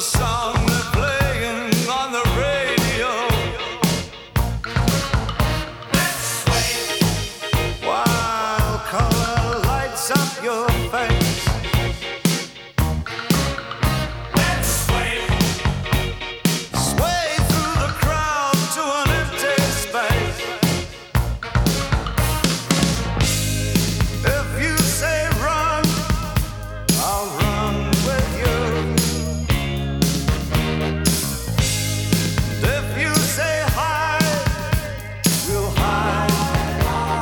song they're playing on the radio. Let's sway while color lights up your face. Let's sway, sway through the crowd to an empty space. If you say run, I'll run with you. If you say hide, we'll hide.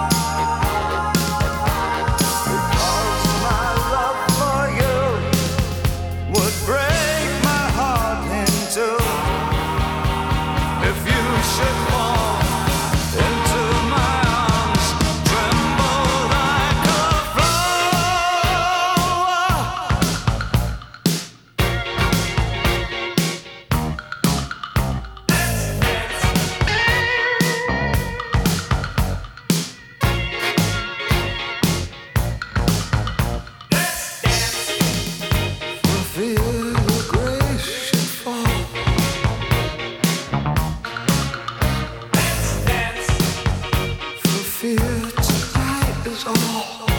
Because my love for you would break my heart in two. If you should fall into my arms, tremble like a flower. For fear your grace should fall. For fear tonight is all.